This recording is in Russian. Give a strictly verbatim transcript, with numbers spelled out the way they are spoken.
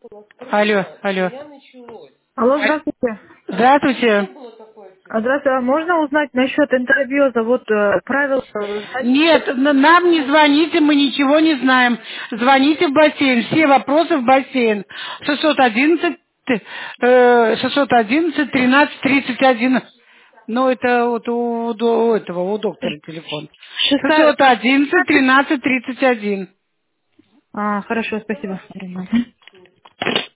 Алло, алло. Алло, А- здравствуйте. Здравствуйте. А, Здравствуйте, а можно узнать насчет интервью, вот э, правила, э, знаете, Нет, н- нам не звоните, мы ничего не знаем. Звоните в бассейн, все вопросы в бассейн. шестьсот одиннадцать, э, шестьсот одиннадцать, тринадцать, тридцать один. Ну, это вот у, у этого, у доктора телефон. шестая... шестьсот одиннадцать, тринадцать, тридцать один. А, хорошо, спасибо.